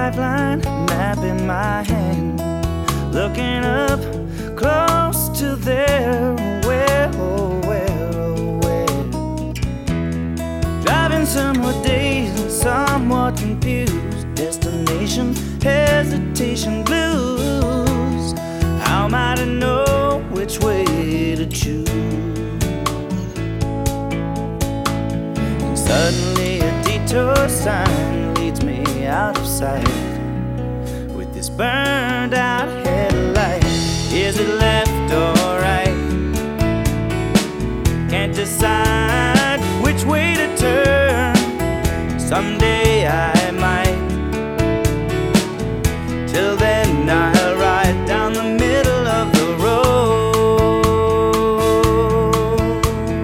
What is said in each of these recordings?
lifeline, map in my hand, looking up close to there. Where, oh where, oh where? Driving somewhat dazed and somewhat confused, destination, hesitation, blues. How am I to know which way to choose? And suddenly a detour sign leads me out of sight. With this burned out headlight, is it left or right? Can't decide which way to turn. Someday I might. Till then I'll ride down the middle of the road.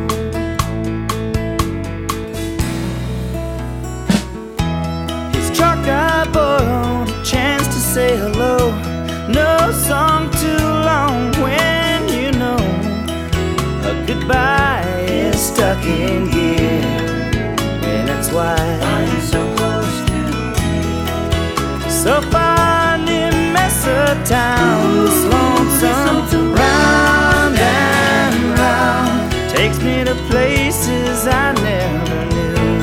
His truck I borrowed, a chance to say hello. No song too long when you know a goodbye is stuck in gear. And that's why I'm so close to you. So far near Mesa town, this lonesome round and round takes me to places I never knew.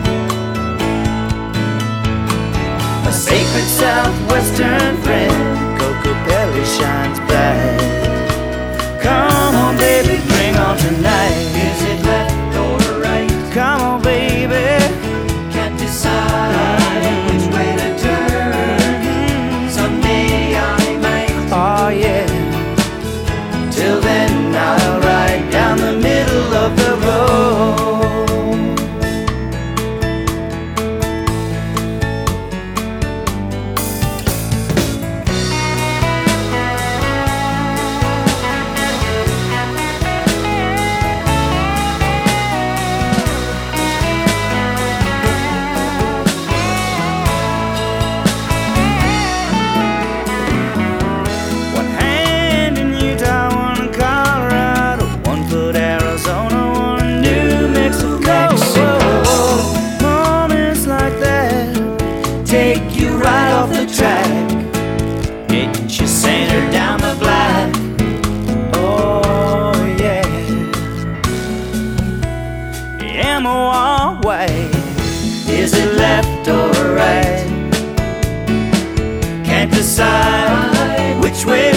A sacred southwestern friend, Coco Pelli shines bright. Come on baby, bring on tonight. Is it left or right? Come on baby, Can't decide which way to turn. Someday I might. oh yeah. Till then I'll ride down the middle of the road. One hand in Utah, one in Colorado, one foot Arizona, one New Mexico. Moments like that take you right off the track, get you centered down the black. Oh yeah. Am I one way? Is it left or right? Can't decide which way